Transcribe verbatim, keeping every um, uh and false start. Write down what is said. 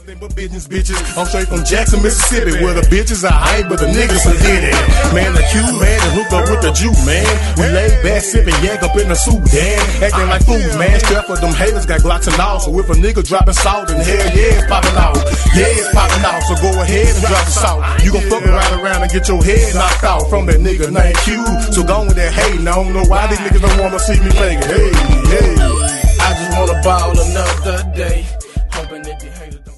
Nothing but business, bitches. I'm straight from Jackson, Mississippi, where the bitches are hype, but the niggas are hit it. Man, the Q, man, and hooked up with the Jew, man. We laid back, sipping yak up in the Sudan. Acting like fools, man. Strapped for them haters, got Glocks and all. So if a nigga dropping salt, then hell yeah, it's popping out. Yeah, it's popping out. So go ahead and drop the salt. You gon' fuck right around and get your head knocked out from that nigga named Q. So go with that hatin'. I don't know why these niggas don't wanna see me play. Hey, hey. I just wanna ball another day, hoping that the haters don't.